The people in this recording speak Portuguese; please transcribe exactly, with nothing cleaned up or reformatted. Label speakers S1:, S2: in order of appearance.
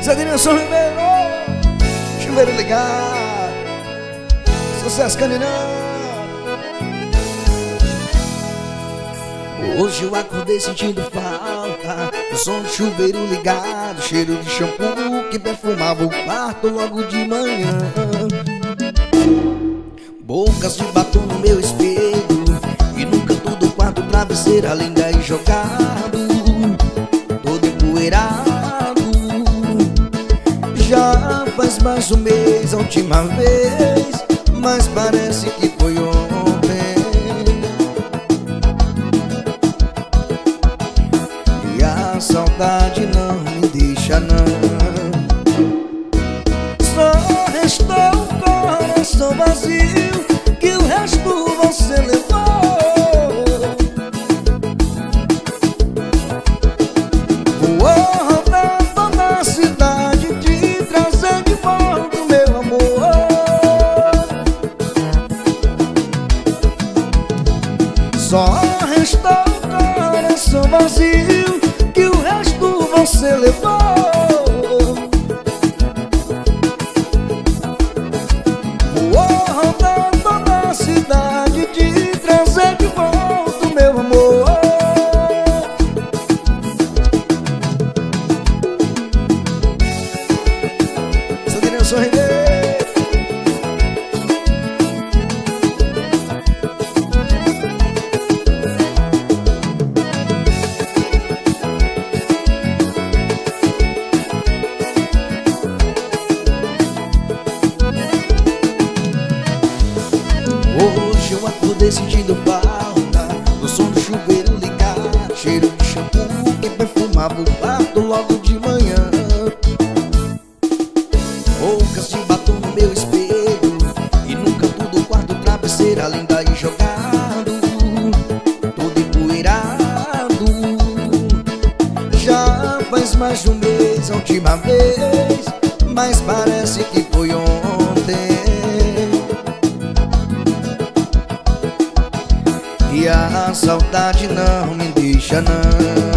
S1: Zé Denilson Ribeiro, chuveiro ligado, sucesso caninão. Hoje eu acordei sentindo falta do som do chuveiro ligado, cheiro de shampoo que perfumava o quarto logo de manhã. Bocas de batom no meu espelho e no canto do quarto travesseiro, além daí jogado, todo empoeirado. Já faz mais um mês a última vez, mas parece que foi ontem. E a saudade não me deixa não. Só restou um coração vazio, que o resto você levou. Vou rodar toda a cidade, te trazer de volta o meu amor. Só restou um coração vazio, que o resto você levou. Cidade de trazer de volta o meu amor. Zé Denilson Ribeiro. Hoje eu acordei sentindo falta do som do chuveiro ligado, cheiro de shampoo que perfumava o quarto logo de manhã. Bocas de batom no meu espelho e no canto do quarto travesseiro, além daí jogado, todo empoeirado. Já faz mais de um mês a última vez, mas parece que foi ontem. E a saudade não me deixa não.